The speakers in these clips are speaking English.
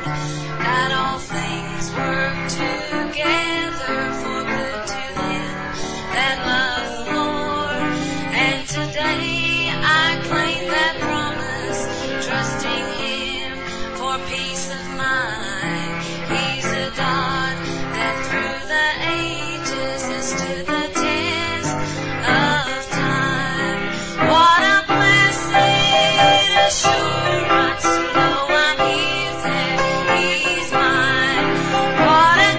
that all things work together for good to them that love the Lord. And today I claim that promise, trusting Him for peace of mind. He's a God that through the ages has stood the test of time. What a blessed assurance to know I'm His and He's mine. What a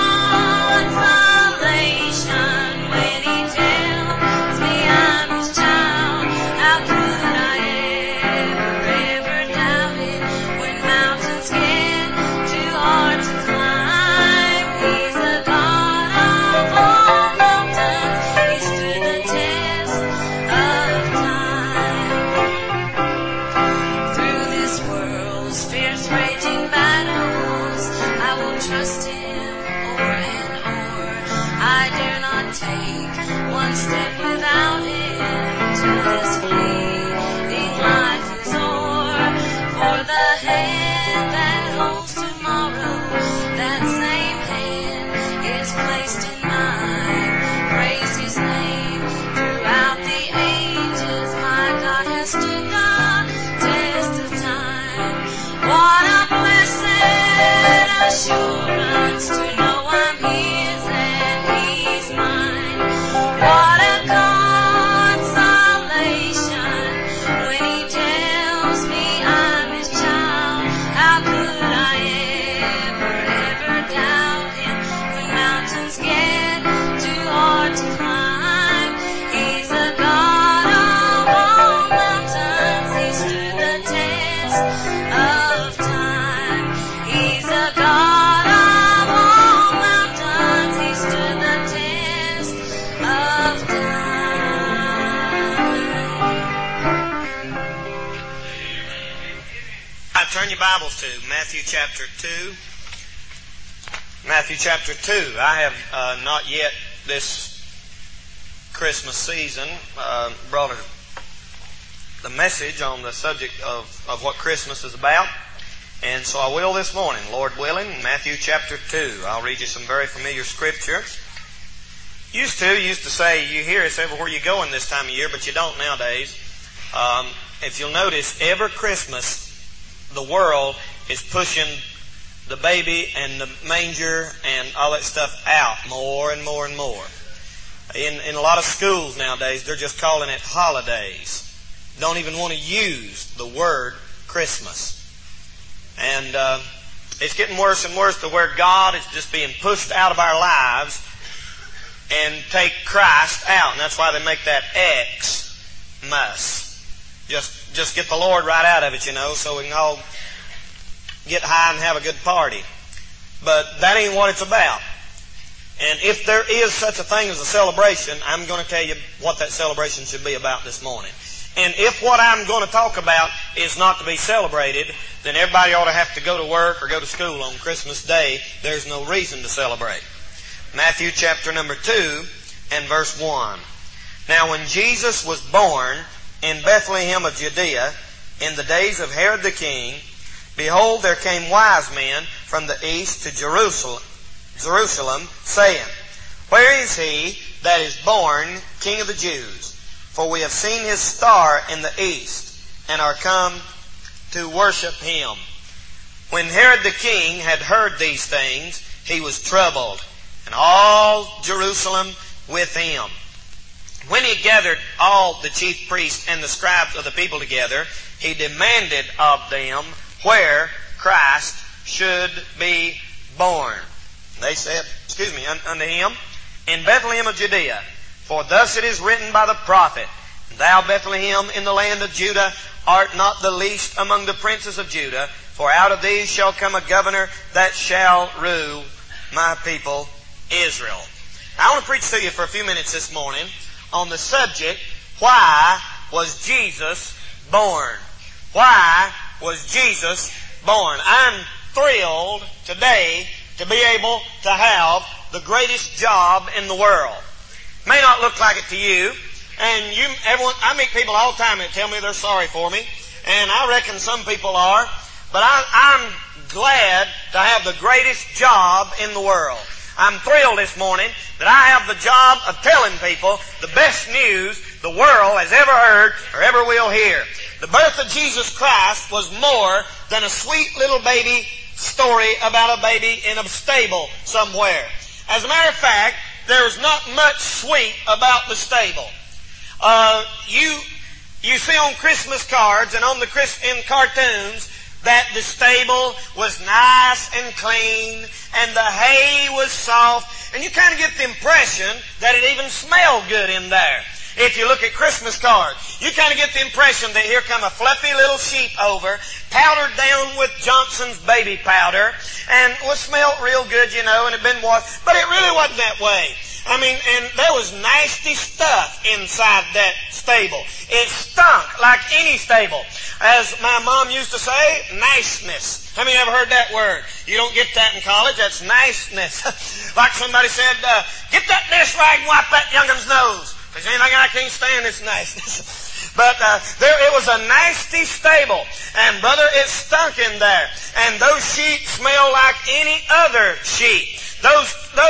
consolation when He tells me I'm His child. How could I ever doubt it when mountains get too hard to climb? He's the God of all mountains. He stood the test of time. Through this world's fierce raging battles, I will trust Him o'er and o'er. I dare not take one step without Him till this fleeting life is o'er. For the hand that holds tomorrow, that same hand is placed in mine. Praise His name throughout the ages. My God has stood the test of time. What a blessed assurance to know I'm His and He's mine. What a consolation when He tells me I'm His child. How could I ever doubt Him when mountains get too hard to climb? He's a God of all mountains. He stood the test of time. He's a God of all mountains. He stood the test of time. Turn your Bibles to Matthew chapter 2. Matthew chapter 2. I have not yet this Christmas season brought the message on the subject of what Christmas is about. And so I will this morning, Lord willing, Matthew chapter 2. I'll read you some very familiar scripture. Used to say, you hear us everywhere you go in this time of year, but you don't nowadays. If you'll notice, every Christmas, the world is pushing the baby and the manger and all that stuff out more and more and more. In a lot of schools nowadays, they're just calling it holidays. Don't even want to use the word Christmas. And it's getting worse and worse to where God is just being pushed out of our lives and take Christ out. And that's why they make that Xmas. Just get the Lord right out of it, so we can all get high and have a good party. But that ain't what it's about. And if there is such a thing as a celebration, I'm going to tell you what that celebration should be about this morning. And if what I'm going to talk about is not to be celebrated, then everybody ought to have to go to work or go to school on Christmas Day. There's no reason to celebrate. Matthew chapter number 2 and verse 1. Now when Jesus was born in Bethlehem of Judea, in the days of Herod the king, behold, there came wise men from the east to Jerusalem, saying, Where is he that is born King of the Jews? For we have seen his star in the east, and are come to worship him. When Herod the king had heard these things, he was troubled, and all Jerusalem with him. When he gathered all the chief priests and the scribes of the people together, he demanded of them where Christ should be born. They said, unto him, in Bethlehem of Judea. For thus it is written by the prophet, Thou, Bethlehem, in the land of Judah, art not the least among the princes of Judah, for out of thee shall come a governor that shall rule my people Israel. I want to preach to you for a few minutes this morning on the subject, why was Jesus born? Why was Jesus born? I'm thrilled today to be able to have the greatest job in the world. May not look like it to you. And I meet people all the time that tell me they're sorry for me. And I reckon some people are. But I'm glad to have the greatest job in the world. I'm thrilled this morning that I have the job of telling people the best news the world has ever heard or ever will hear. The birth of Jesus Christ was more than a sweet little baby story about a baby in a stable somewhere. As a matter of fact, there's not much sweet about the stable. You see on Christmas cards and in cartoons that the stable was nice and clean and the hay was soft, and you kind of get the impression that it even smelled good in there. If you look at Christmas cards, you kind of get the impression that here come a fluffy little sheep over, powdered down with Johnson's baby powder, and was smelled real good, and had been washed, but it really wasn't that way. And there was nasty stuff inside that stable. It stunk like any stable. As my mom used to say, niceness. How many ever heard that word? You don't get that in college. That's niceness. Like somebody said, get that dish rag and wipe that youngin's nose. If there's anything I can't stand, it's niceness. But it was a nasty stable. And brother, it stunk in there. And those sheep smelled like any other sheep. Those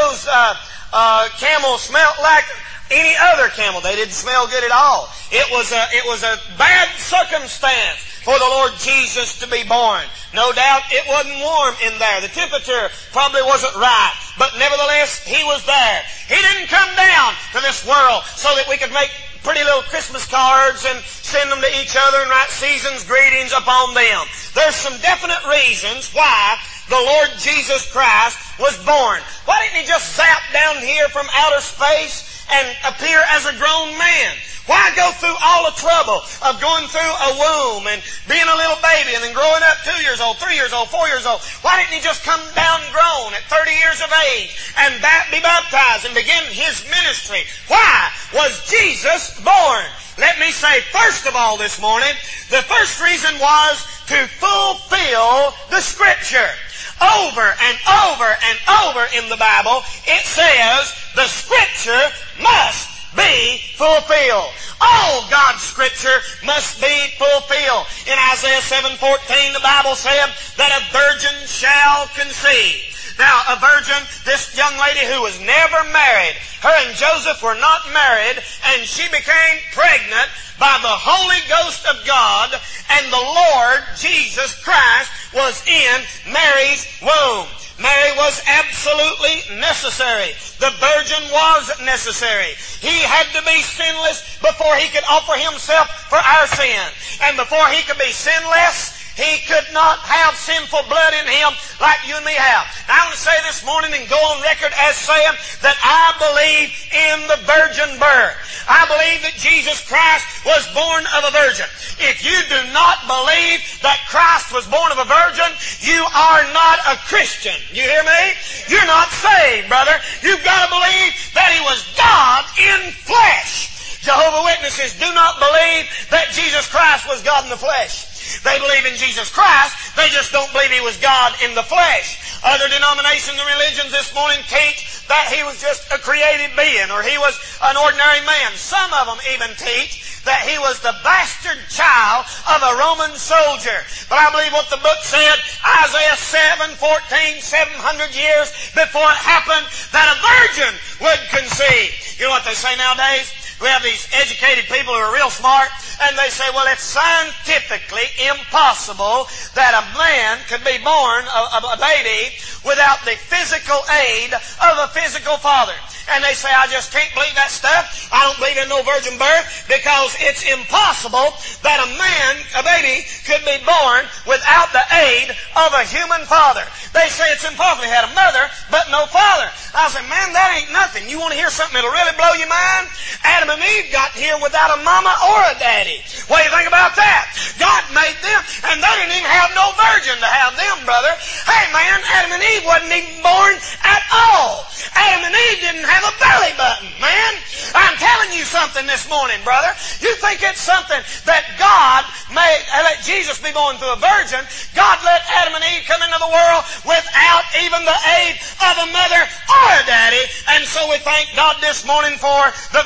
camels smelled like any other camel. They didn't smell good at all. It was a bad circumstance for the Lord Jesus to be born. No doubt it wasn't warm in there. The temperature probably wasn't right. But nevertheless, He was there. He didn't come down to this world so that we could make pretty little Christmas cards and send them to each other and write season's greetings upon them. There's some definite reasons why the Lord Jesus Christ was born. Why didn't He just zap down here from outer space and appear as a grown man? Why go through all the trouble of going through a womb and being a little baby and then growing up 2 years old, 3 years old, 4 years old? Why didn't He just come down grown at 30 years of age and be baptized and begin His ministry? Why was Jesus born? Let me say, first of all this morning, the first reason was to fulfill the Scripture. Over and over and over in the Bible, it says the Scripture must be fulfilled. All God's Scripture must be fulfilled. In Isaiah 7:14, the Bible said that a virgin shall conceive. Now, a virgin, this young lady who was never married, her and Joseph were not married, and she became pregnant by the Holy Ghost of God, and the Lord Jesus Christ was in Mary's womb. Mary was absolutely necessary. The virgin was necessary. He had to be sinless before He could offer Himself for our sin. And before He could be sinless, He could not have sinful blood in Him like you and me have. Now, I want to say this morning and go on record as saying that I believe in the virgin birth. I believe that Jesus Christ was born of a virgin. If you do not believe that Christ was born of a virgin, you are not a Christian. You hear me? You're not saved, brother. You've got to believe that He was God in flesh. Jehovah's Witnesses do not believe that Jesus Christ was God in the flesh. They believe in Jesus Christ, they just don't believe He was God in the flesh. Other denominations and religions this morning teach that He was just a created being, or He was an ordinary man. Some of them even teach that He was the bastard child of a Roman soldier. But I believe what the book said, Isaiah 7:14, 700 years before it happened, that a virgin would conceive. You know what they say nowadays? We have these educated people who are real smart, and they say, well, it's scientifically impossible that a man could be born, a baby, without the physical aid of a physical father. And they say, I just can't believe that stuff. I don't believe in no virgin birth because it's impossible that a baby, could be born without the aid of a human father. They say it's impossible. He had a mother, but no father. I say, man, that ain't nothing. You want to hear something that'll really blow your mind? Adam and Eve got here without a mama or a daddy. What do you think about that? God made them, and they didn't even have no virgin to have them, brother. Hey, man, Adam and Eve wasn't even born at all. Adam and Eve didn't have a belly button, man. I'm telling you something this morning, brother. You think it's something that God made, let Jesus be born through a virgin. God let Adam and Eve come into the world without even the aid of a mother or a daddy. And so we thank God this morning for the virgin birth.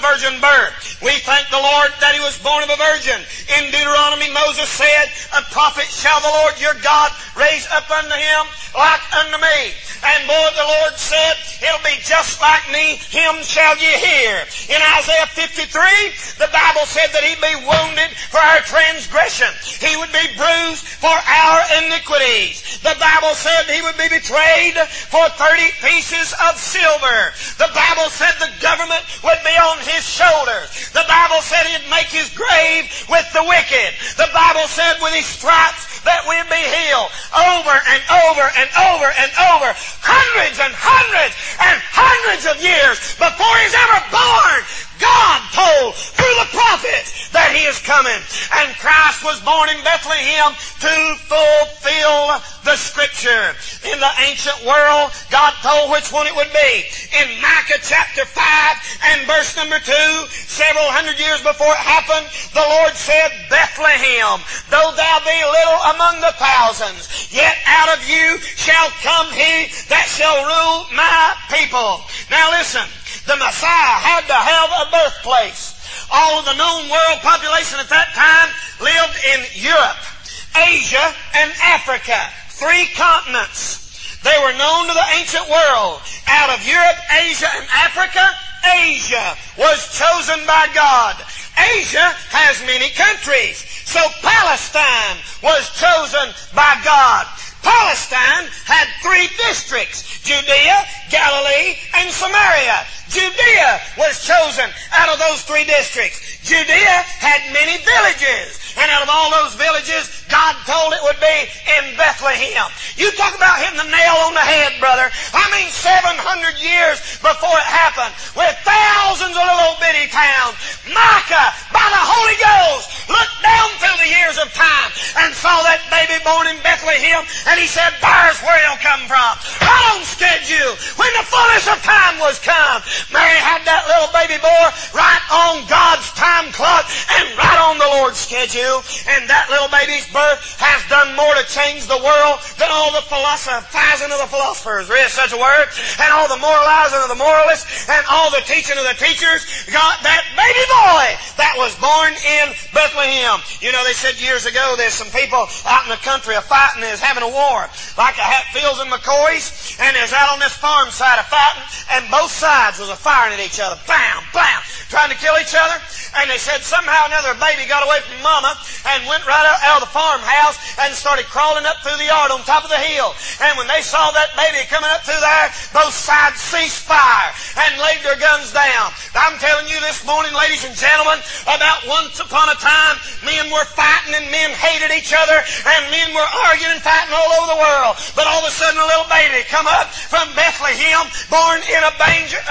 birth. We thank the Lord that He was born of a virgin. In Deuteronomy, Moses said, a prophet shall the Lord your God raise up unto him like unto me. And boy, the Lord said, it'll be just like me, him shall ye hear. In Isaiah 53, the Bible said that He'd be wounded for our transgression. He would be bruised for our iniquities. The Bible said He would be betrayed for 30 pieces of silver. The Bible said the government would be on His shoulders. The Bible said He'd make His grave with the wicked. The Bible said with His stripes that we'd be healed. Over and over and over and over. Hundreds and hundreds and hundreds of years before He's ever born, God told through the prophets that He is coming. And Christ was born in Bethlehem to fulfill the Scripture. In the ancient world, God told which one it would be. In Micah chapter 5 and verse number 2, several hundred years before it happened, the Lord said, Bethlehem, though thou be little among the thousands, yet out of you shall come He that shall rule my people. Now listen, the Messiah had to have a birthplace. All of the known world population at that time lived in Europe, Asia, and Africa. 3 continents. They were known to the ancient world. Out of Europe, Asia, and Africa, Asia was chosen by God. Asia has many countries. So Palestine was chosen by God. Palestine had 3 districts, Judea, Galilee, and Samaria. Judea was chosen out of those 3 districts. Judea had many villages. And out of all those villages, God told it would be in Bethlehem. You talk about hitting the nail on the head, brother. I mean 700 years before it happened, with thousands of little bitty towns. Micah, by the Holy Ghost, looked down through the years of time and saw that baby born in Bethlehem, and he said, there's where he'll come from. Right on schedule. When the fullness of time was come, Mary had that little baby boy right on God's time clock and right on the Lord's schedule. And that little baby's birth has done more to change the world than all the philosophizing of the philosophers. There is such a word. And all the moralizing of the moralists and all the teaching of the teachers. Got that baby boy that was born in Bethlehem. You know, they said years ago there's some people out in the country fighting, is having a war. Like the Hatfields and McCoys. And there's out on this farm side of fighting, and both sides was firing at each other. Bam, bam, trying to kill each other. And they said somehow or another a baby got away from Mama and went right out of the farmhouse and started crawling up through the yard on top of the hill. And when they saw that baby coming up through there, both sides ceased fire and laid their guns down. I'm telling you this morning, ladies and gentlemen, about once upon a time, men were fighting and men hated each other and men were arguing and fighting all over the world. But all of a sudden a little baby come up from Bethlehem, born in a manger,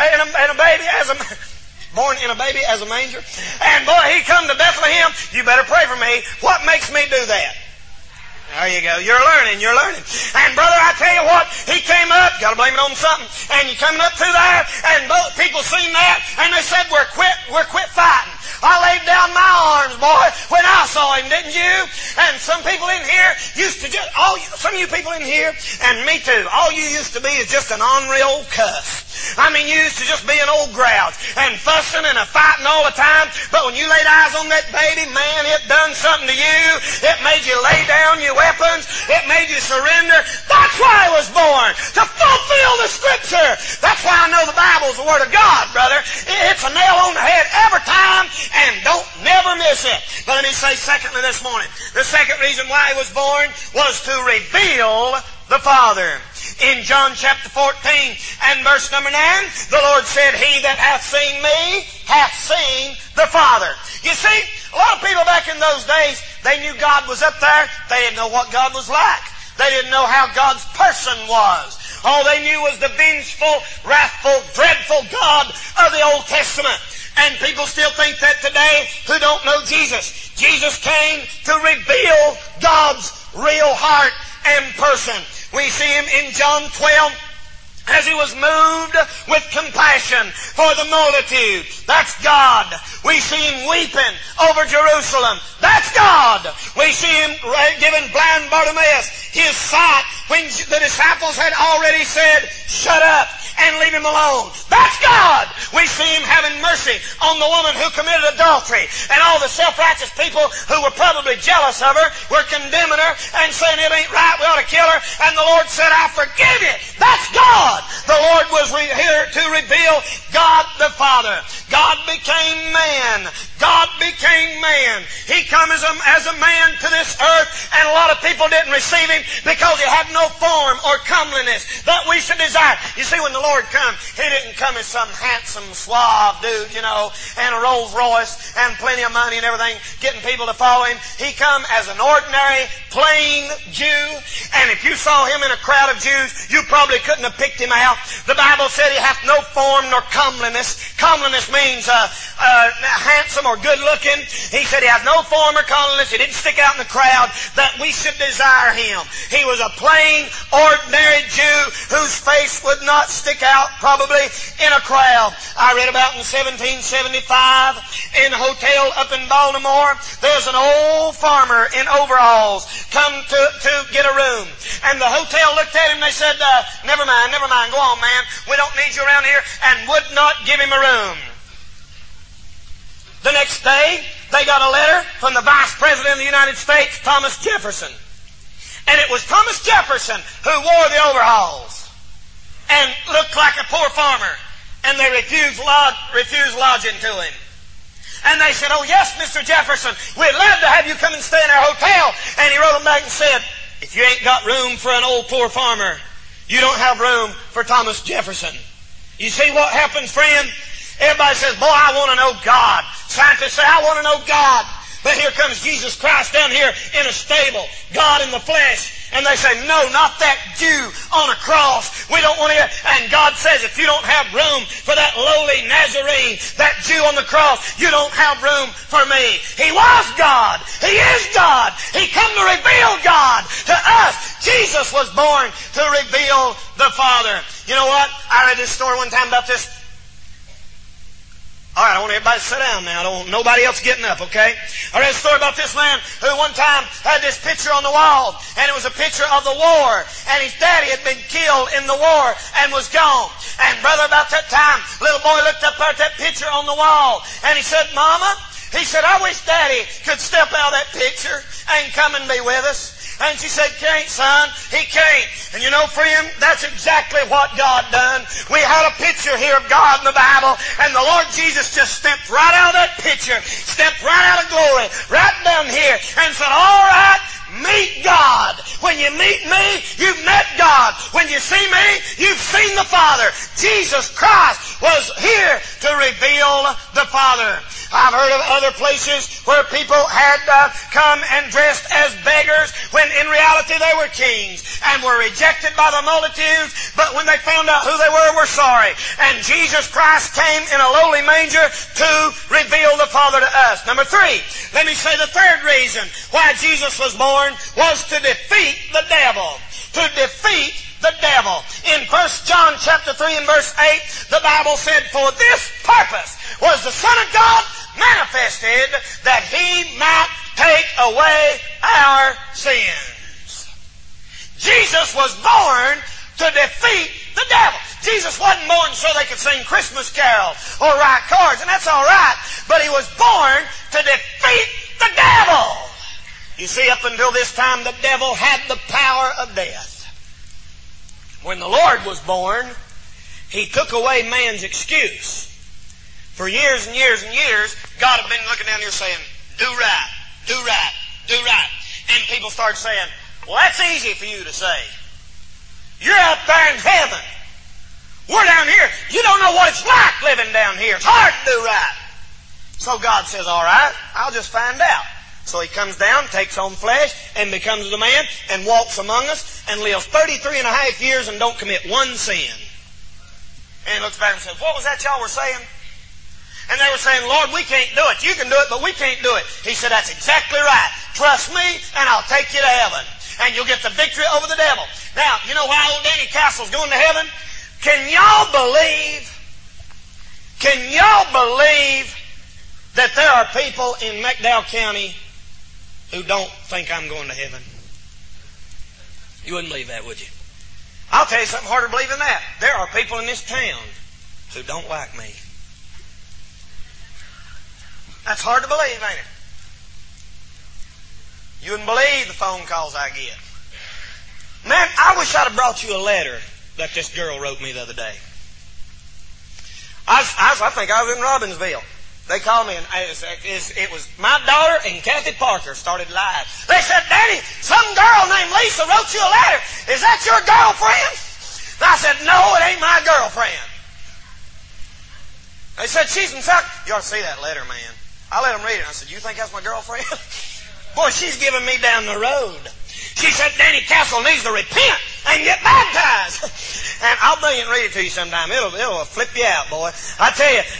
born in a baby as a manger. And boy, he come to Bethlehem. You better pray for me. What makes me do that? There you go. You're learning. And brother, I tell you what, he came up, got to blame it on something, and you coming up through there, and both people seen that, and they said, we're quit fighting. I laid down my arms, boy, when I saw him, didn't you? And some people in here used to just, some of you people in here, and me too, all you used to be is just an ornery old cuss. I mean, you used to just be an old grouch and fussing and fighting all the time, but when you laid eyes on that baby, man, it done something to you. It made you lay down your weapons. It made you surrender. That's why I was born, to fulfill the Scripture. That's why I know the Bible's the Word of God, brother. It's a nail on the head every time, and don't never miss it. But let me say secondly this morning, the second reason why He was born was to reveal the Father. In John chapter 14 and verse number 9, the Lord said, He that hath seen me hath seen the Father. You see, a lot of people back in those days, they knew God was up there. They didn't know what God was like. They didn't know how God's person was. All they knew was the vengeful, wrathful, dreadful God of the Old Testament. And people still think that today who don't know Jesus. Jesus came to reveal God's real heart and person. We see Him in John 12 as He was moved with compassion for the multitude. That's God. We see Him weeping over Jerusalem. That's God. We see Him giving blind Bartimaeus his sight when the disciples had already said, shut up. and leave him alone. That's God. We see him having mercy on the woman who committed adultery, and all the self-righteous people who were probably jealous of her were condemning her and saying it ain't right, we ought to kill her. And the Lord said, I forgive you. That's God. The Lord was here to reveal God the Father. God became man. God became man. He come as a man to this earth, and a lot of people didn't receive him because he had no form or comeliness that we should desire. You see, when the Lord come, he didn't come as some handsome, suave dude, and a Rolls Royce and plenty of money and everything, getting people to follow him. He come as an ordinary, plain Jew, and if you saw him in a crowd of Jews, you probably couldn't have picked him out. The Bible said he hath no form nor comeliness. Comeliness means handsome or good looking. He said he has no form or comeliness. He didn't stick out in the crowd that we should desire him. He was a plain, ordinary Jew whose face would not stick out probably in a crowd. I read about in 1775 in a hotel up in Baltimore, there's an old farmer in overalls come to get a room. And the hotel looked at him and they said, never mind, go on, man. We don't need you around here, and would not give him a room. The next day, they got a letter from the Vice President of the United States, Thomas Jefferson. And it was Thomas Jefferson who wore the overalls and looked like a poor farmer. And they refused lodging to him. And they said, oh yes, Mr. Jefferson, we'd love to have you come and stay in our hotel. And he wrote them back and said, if you ain't got room for an old poor farmer, you don't have room for Thomas Jefferson. You see what happens, friend? Everybody says, boy, I want to know God. Scientists say, I want to know God. But here comes Jesus Christ down here in a stable, God in the flesh. And they say, no, not that Jew on a cross. We don't want to. And God says, if you don't have room for that lowly Nazarene, that Jew on the cross, you don't have room for me. He was God. He is God. He come to reveal God to us. Jesus was born to reveal the Father. You know what? I read this story one time about this. All right, I want everybody to sit down now. I don't want nobody else getting up, okay? I read a story about this man who one time had this picture on the wall, and it was a picture of the war, and his daddy had been killed in the war and was gone. And brother, about that time, little boy looked up at that picture on the wall, and he said, Mama, he said, I wish Daddy could step out of that picture and come and be with us. And she said, can't, son. He can't. And you know, friend, that's exactly what God done. We had a picture here of God in the Bible, and the Lord Jesus just stepped right out of that picture, stepped right out of glory, right down here, and said, all right, meet God. When you meet me, you've met God. When you see me, you've seen the Father. Jesus Christ was here to reveal the Father. I've heard of other places where people had come and dressed as beggars when in reality they were kings and were rejected by the multitudes, but when they found out who they were sorry. And Jesus Christ came in a lowly manger to reveal the Father to us. Number 3, let me say the third reason why Jesus was born was to defeat the devil. To defeat the devil. In 1 John chapter 3 and verse 8, the Bible said, for this purpose was the Son of God manifested, that He might take away our sins. Jesus was born to defeat the devil. Jesus wasn't born so they could sing Christmas carols or write cards, and that's all right, but He was born to defeat the devil. You see, up until this time, the devil had the power of death. When the Lord was born, He took away man's excuse. For years and years and years, God had been looking down here saying, do right, do right, do right. And people started saying, well, that's easy for you to say. You're up there in heaven. We're down here. You don't know what it's like living down here. It's hard to do right. So God says, all right, I'll just find out. So He comes down, takes on flesh, and becomes the man, and walks among us, and lives 33 and a half years and don't commit one sin. And He looks back and says, what was that y'all were saying? And they were saying, Lord, we can't do it. You can do it, but we can't do it. He said, that's exactly right. Trust me, and I'll take you to heaven. And you'll get the victory over the devil. Now, you know why old Danny Castle's going to heaven? Can y'all believe that there are people in McDowell County who don't think I'm going to heaven? You wouldn't believe that, would you? I'll tell you something harder to believe than that. There are people in this town who don't like me. That's hard to believe, ain't it? You wouldn't believe the phone calls I get. Man, I wish I'd have brought you a letter that this girl wrote me the other day. I think I was in Robbinsville. They called me, and it was my daughter and Kathy Parker started lying. They said, Daddy, some girl named Lisa wrote you a letter. Is that your girlfriend? And I said, no, it ain't my girlfriend. They said, she's in South. You ought to see that letter, man. I let them read it. I said, you think that's my girlfriend? Boy, she's giving me down the road. She said, Danny Castle needs to repent and get baptized. And I'll bring it and read it to you sometime. It'll flip you out, boy. I tell you,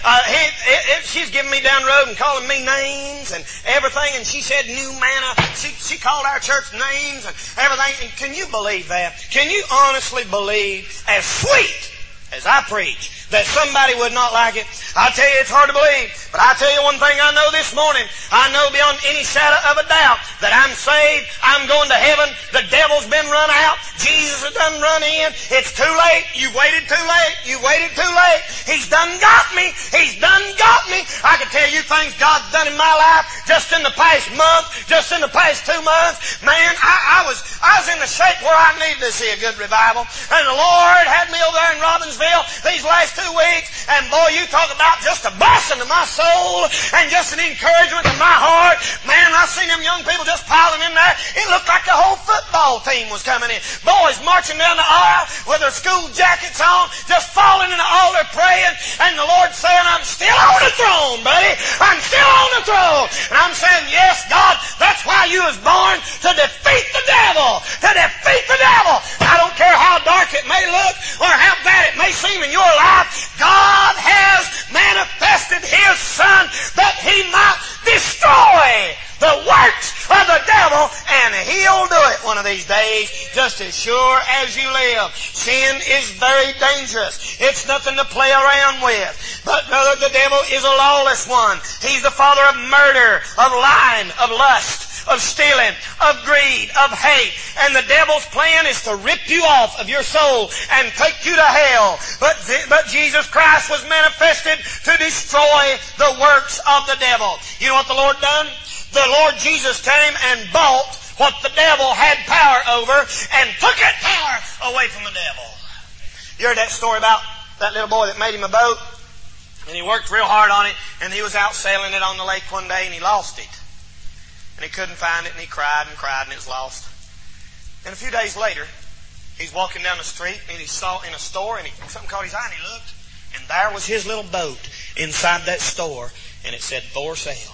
she's giving me down the road and calling me names and everything. And she said, New Manna. She called our church names and everything. And can you believe that? Can you honestly believe, as sweet as I preach, that somebody would not like it? I tell you, it's hard to believe. But I tell you one thing I know this morning. I know beyond any shadow of a doubt that I'm saved. I'm going to heaven. The devil's been run out. Jesus has done run in. It's too late. You waited too late. You waited too late. He's done got me. He's done got me. I can tell you things God's done in my life just in the past month, just in the past 2 months. Man, I was in the shape where I needed to see a good revival. And the Lord had me over there in Robbinsville these last 2 weeks. And boy, you talk about just a blessing to my soul and just an encouragement to my heart. Man, I seen them young people just piling in there. It looked like the whole football team was coming in. Boys marching down the aisle with their school jackets on, just falling in the altar praying. And the Lord saying, I'm still on the throne, buddy. I'm still on the throne. And I'm saying, yes, God, that's why you was born, to defeat the devil. To defeat the devil. I don't care how dark it may look or how bad it may seem in your life. God has manifested His Son that He might destroy the works of the devil, and He'll do it one of these days, just as sure as you live. Sin is very dangerous. It's nothing to play around with. But brother, the devil is a lawless one. He's the father of murder, of lying, of lust, of stealing, of greed, of hate. And the devil's plan is to rip you off of your soul and take you to hell. But Jesus Christ was manifested to destroy the works of the devil. You know what the Lord done? The Lord Jesus came and bought what the devil had power over and took that power away from the devil. You heard that story about that little boy that made him a boat? And he worked real hard on it, and he was out sailing it on the lake one day, and he lost it. And he couldn't find it, and he cried, and it was lost. And a few days later, he's walking down the street, and he saw in a store, and something caught his eye, and he looked, and there was his little boat inside that store, and it said, for sale.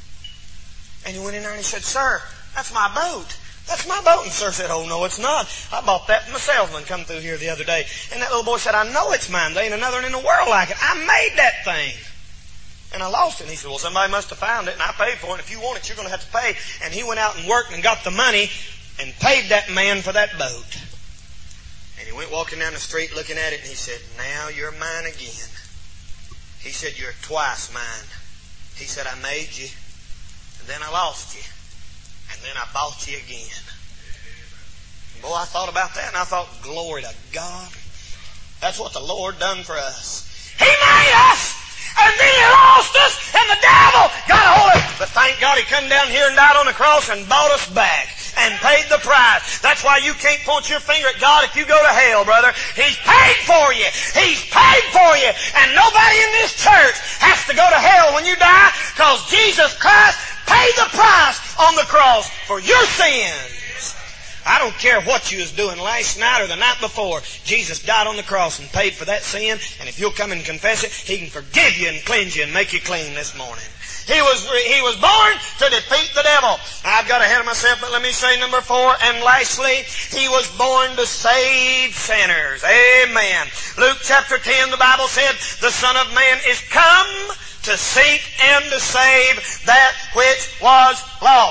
And he went in there and he said, Sir, that's my boat. That's my boat. And Sir said, oh, no, it's not. I bought that from a salesman come through here the other day. And that little boy said, I know it's mine. There ain't another one in the world like it. I made that thing. And I lost it. And he said, well, somebody must have found it, and I paid for it. And if you want it, you're going to have to pay. And he went out and worked and got the money and paid that man for that boat. And he went walking down the street looking at it, and he said, now you're mine again. He said, you're twice mine. He said, I made you, and then I lost you, and then I bought you again. Boy, I thought about that, and I thought, glory to God. That's what the Lord done for us. He made us, and then He lost us, and the devil got a hold of us. But thank God He come down here and died on the cross and bought us back and paid the price. That's why you can't point your finger at God if you go to hell, brother. He's paid for you. He's paid for you. And nobody in this church has to go to hell when you die, because Jesus Christ paid the price on the cross for your sins. I don't care what you was doing last night or the night before. Jesus died on the cross and paid for that sin. And if you'll come and confess it, He can forgive you and cleanse you and make you clean this morning. He was born to defeat the devil. I've got ahead of myself, but let me say number 4. And lastly, He was born to save sinners. Amen. Luke chapter 10, the Bible said, the Son of Man is come to seek and to save that which was lost.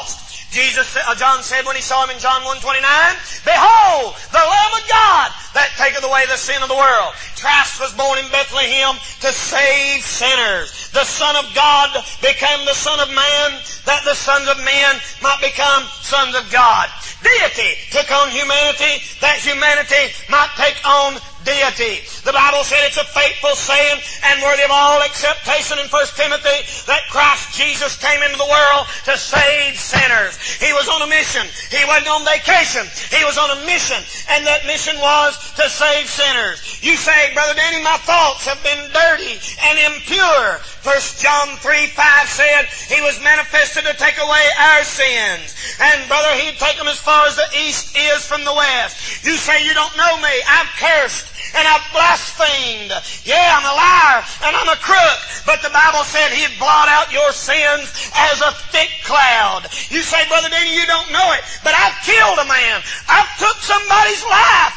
John said when he saw him in John 1:29, "Behold, the Lamb of God that taketh away the sin of the world." Christ was born in Bethlehem to save sinners. The Son of God became the Son of Man, that the sons of men might become sons of God. Deity took on humanity, that humanity might take on deity. The Bible said it's a faithful saying and worthy of all acceptation in 1 Timothy that Christ Jesus came into the world to save sinners. He was on a mission. He wasn't on vacation. He was on a mission, and that mission was to save sinners. You say, "Brother Danny, my thoughts have been dirty and impure." 1 John 3:5 said He was manifested to take away our sins. And brother, He'd take them as far as the east is from the west. You say, "You don't know me. I've cursed and I've blasphemed. Yeah, I'm a liar and I'm a crook." But the Bible said He'd blot out your sins as a thick cloud. You say, "Brother Danny, you don't know it, but I've killed a man. I've took somebody's life.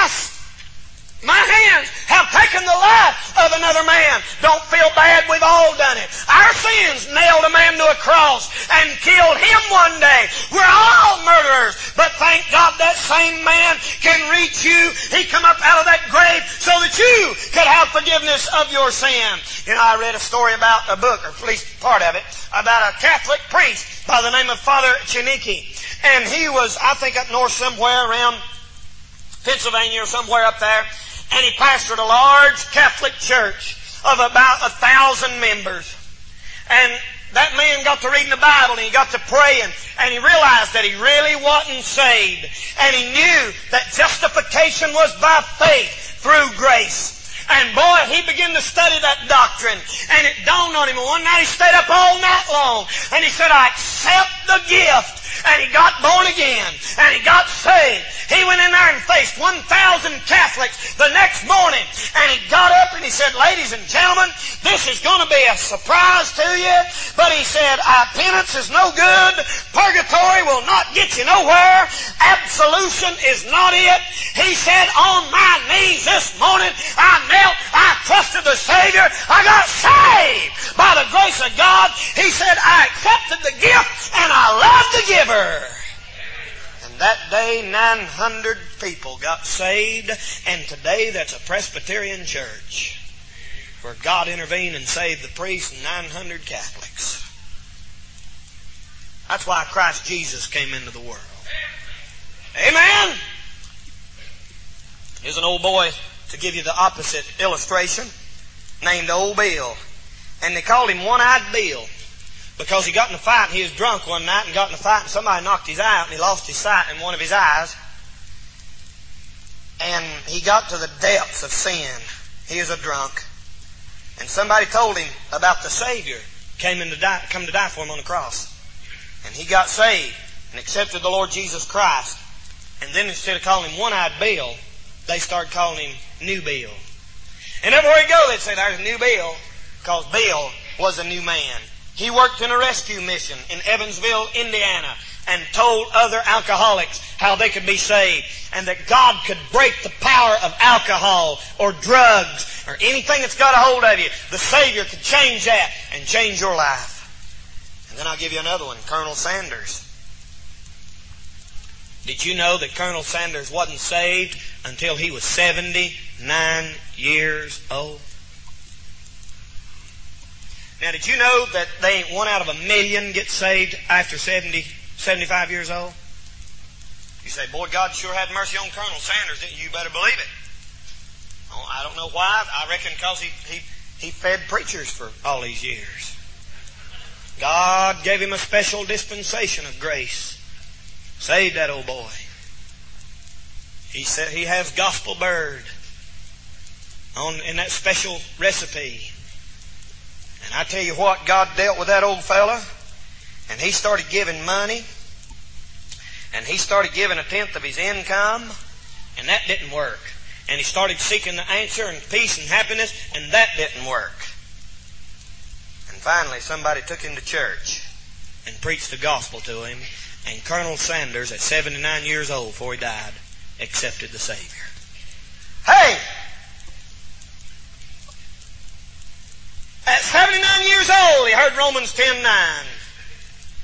My hands have taken the life of another man." Don't feel bad, we've all done it. Our sins nailed a man to a cross and killed him one day. We're all murderers. But thank God that same man can reach you. He come up out of that grave so that you could have forgiveness of your sin. You know, I read a story about a book, or at least part of it, about a Catholic priest by the name of Father Chinicky. And he was, I think, up north somewhere around Pennsylvania or somewhere up there. And he pastored a large Catholic church of about 1,000 members. And that man got to reading the Bible and he got to praying and he realized that he really wasn't saved. And he knew that justification was by faith through grace. And boy, he began to study that doctrine. And it dawned on him. One night he stayed up all night long. And he said, "I accept the gift." And he got born again. And he got saved. He went in there and faced 1,000 Catholics the next morning. And he got up and he said, "Ladies and gentlemen, this is going to be a surprise to you." But he said, "Penance is no good. Purgatory will not get you nowhere. Absolution is not it." He said, "On my knees this morning, I knelt, I trusted the Savior, I got saved by the grace of God." He said, "I accepted the gift and I loved the giver." And that day 900 people got saved, and today that's a Presbyterian church where God intervened and saved the priests and 900 Catholics. That's why Christ Jesus came into the world. Amen? Here's an old boy to give you the opposite illustration, named Old Bill. And they called him One-Eyed Bill because he got in a fight. He was drunk one night and got in a fight and somebody knocked his eye out and he lost his sight in one of his eyes. And he got to the depths of sin. He was a drunk. And somebody told him about the Savior come to die for him on the cross. And he got saved and accepted the Lord Jesus Christ. And then instead of calling him One-Eyed Bill, they started calling him New Bill. And everywhere he'd go, they'd say, "There's New Bill," because Bill was a new man. He worked in a rescue mission in Evansville, Indiana, and told other alcoholics how they could be saved and that God could break the power of alcohol or drugs or anything that's got a hold of you. The Savior could change that and change your life. And then I'll give you another one, Colonel Sanders. Did you know that Colonel Sanders wasn't saved until he was 79 years old? Now, did you know that they ain't 1 out of 1,000,000 gets saved after 75 years old? You say, "Boy, God sure had mercy on Colonel Sanders." You better believe it. Oh, I don't know why. I reckon because he fed preachers for all these years. God gave him a special dispensation of grace. Saved that old boy. He said he has gospel bird in that special recipe. And I tell you what, God dealt with that old fella, and he started giving money, and he started giving 1/10 of his income, and that didn't work. And he started seeking the answer and peace and happiness, and that didn't work. And finally, somebody took him to church and preached the gospel to him, and Colonel Sanders, at 79 years old before he died, accepted the Savior. Hey! At 79 years old, he heard Romans 10:9. And when he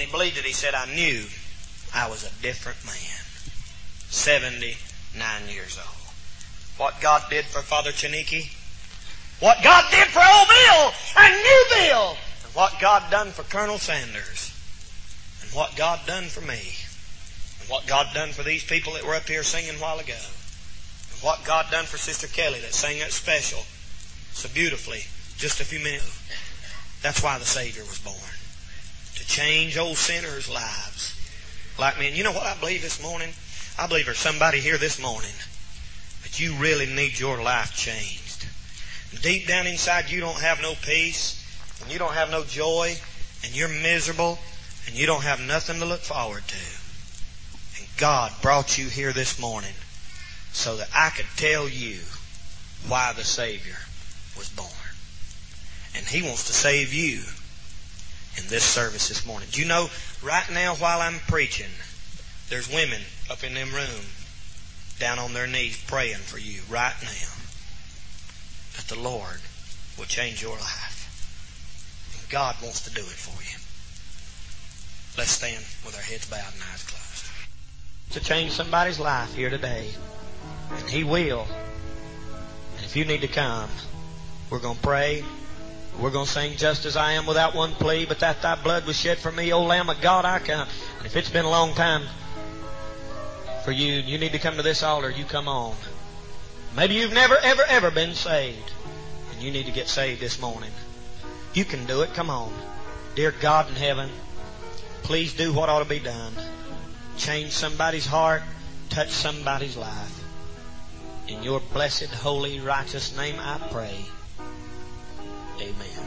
he believed it, he said, I knew I was a different man. 79 years old. What God did for Father Chaniki, what God did for old Bill and new Bill, and what God done for Colonel Sanders, and what God done for me, and what God done for these people that were up here singing a while ago, and what God done for Sister Kelly that sang that special so beautifully just a few minutes ago. That's why the Savior was born. To change old sinners' lives like me. And you know what I believe this morning? I believe there's somebody here this morning that you really need your life changed. Deep down inside you don't have no peace, and you don't have no joy, and you're miserable, and you don't have nothing to look forward to. And God brought you here this morning so that I could tell you why the Savior was born. And He wants to save you in this service this morning. Do you know, right now while I'm preaching, there's women up in them room down on their knees praying for you right now that the Lord will change your life. And God wants to do it for you. Let's stand with our heads bowed and eyes closed. To change somebody's life here today. And He will. And if you need to come, we're going to pray. We're going to sing Just As I Am without one plea, but that Thy blood was shed for me, O Lamb of God, I come. And if it's been a long time for you, you need to come to this altar, you come on. Maybe you've never, ever been saved, and you need to get saved this morning. You can do it. Come on. Dear God in heaven, please do what ought to be done. Change somebody's heart. Touch somebody's life. In your blessed, holy, righteous name I pray. Amen.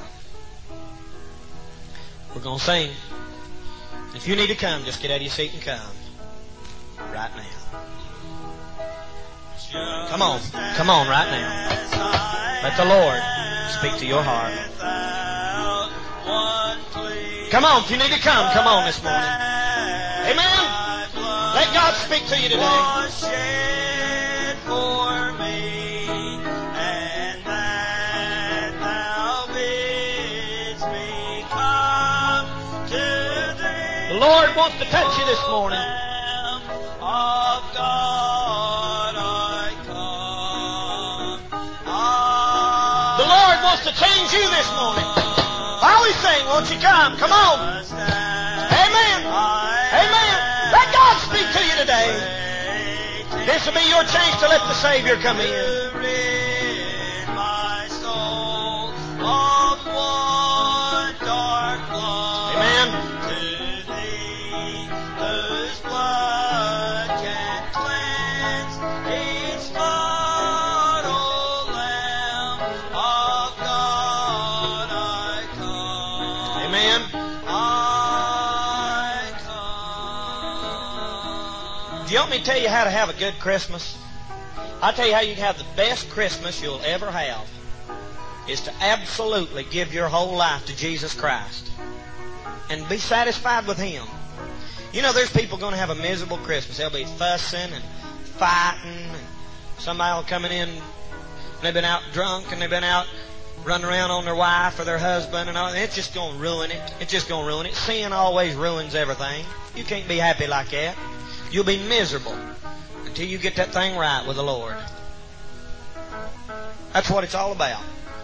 We're going to sing. If you need to come, just get out of your seat and come. Right now. Come on. Come on right now. Let the Lord speak to your heart. Come on. If you need to come, come on this morning. Amen. Let God speak to you today. The Lord wants to touch you this morning. The Lord wants to change you this morning. While we sing, won't you come? Come on. Amen. Amen. Let God speak to you today. This will be your chance to let the Savior come in. Amen. Do you want me to tell you how to have a good Christmas? I'll tell you how you can have the best Christmas you'll ever have is to absolutely give your whole life to Jesus Christ and be satisfied with Him. You know, there's people going to have a miserable Christmas. They'll be fussing and fighting, and somebody will come in, and they've been out drunk, and they've been out running around on their wife or their husband, and all. It's just going to ruin it. It's just going to ruin it. Sin always ruins everything. You can't be happy like that. You'll be miserable until you get that thing right with the Lord. That's what it's all about.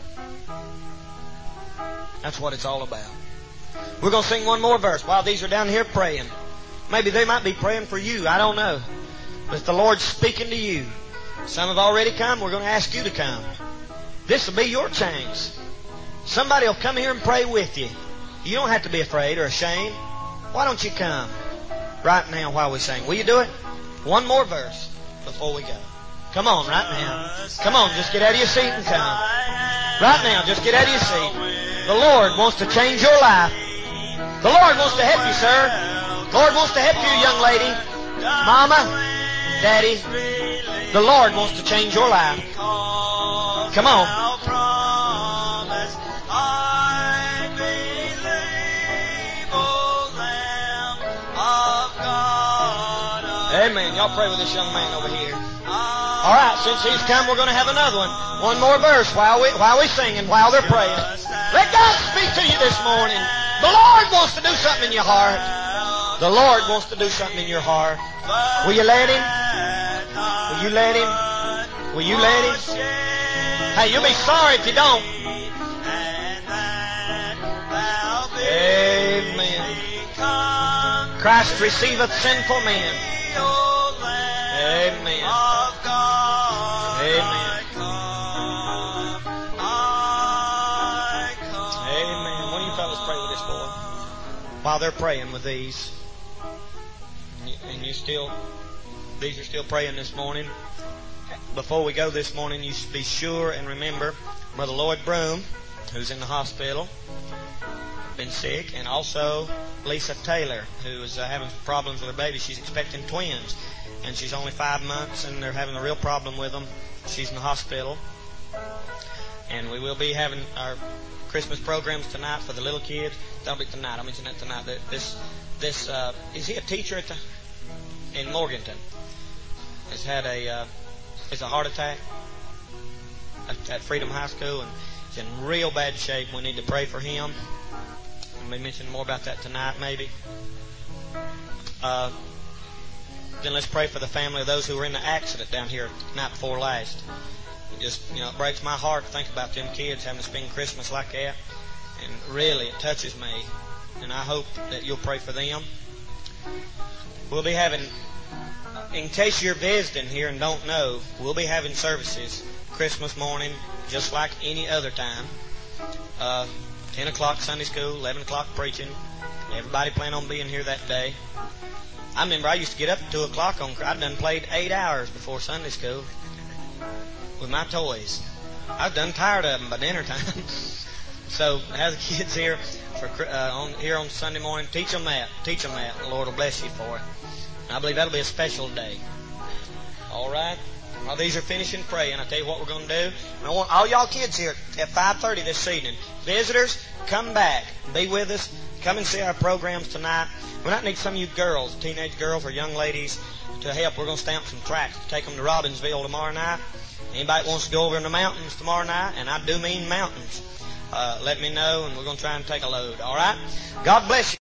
That's what it's all about. We're going to sing one more verse while these are down here praying. Maybe they might be praying for you. I don't know. But if the Lord's speaking to you, some have already come. We're going to ask you to come. This will be your chance. Somebody will come here and pray with you. You don't have to be afraid or ashamed. Why don't you come right now while we sing? Will you do it? One more verse before we go. Come on right now. Come on, just get out of your seat and come. Right now, just get out of your seat. The Lord wants to change your life. The Lord wants to help you, sir. The Lord wants to help you, young lady. Mama, Daddy. The Lord wants to change your life. Come on. Amen. Y'all pray with this young man over here. All right, since he's come, we're going to have another one. One more verse while we sing and while they're praying. Let God speak to you this morning. The Lord wants to do something in your heart. The Lord wants to do something in your heart. Will you let Him? Will you let Him? Will you let Him? Hey, you'll be sorry if you don't. Amen. Christ receiveth sinful men. Amen. Amen. Amen. Why don't you fellas pray with this boy? While they're praying with these. And these are still praying this morning. Before we go this morning, you should be sure and remember Brother Lloyd Broom, who's in the hospital, been sick, and also Lisa Taylor, who is having problems with her baby. She's expecting twins, and she's only 5 months, and they're having a real problem with them. She's in the hospital. And we will be having our Christmas programs tonight for the little kids. That'll be tonight. I'll mention that tonight. Is he a teacher in Morganton? Has had a heart attack at Freedom High School, and he's in real bad shape. We need to pray for him. And we mention more about that tonight, maybe. Then let's pray for the family of those who were in the accident down here the night before last. It breaks my heart to think about them kids having to spend Christmas like that. And really, it touches me. And I hope that you'll pray for them. We'll be having, in case you're visiting here and don't know, we'll be having services Christmas morning just like any other time. 10 o'clock Sunday school, 11 o'clock preaching. Everybody plan on being here that day. I remember I used to get up at 2 o'clock I'd done played 8 hours before Sunday school with my toys. I was done tired of them by dinner time. So have the kids here here on Sunday morning. Teach them that. The Lord will bless you for it. And I believe that'll be a special day. All right? While these are finishing praying, I'll tell you what we're going to do. I want all y'all kids here at 5:30 this evening. Visitors, come back. Be with us. Come and see our programs tonight. We might need some of you girls, teenage girls or young ladies, to help. We're going to stamp some tracts to take them to Robbinsville tomorrow night. Anybody wants to go over in the mountains tomorrow night, and I do mean mountains, let me know, and we're going to try and take a load. All right? God bless you.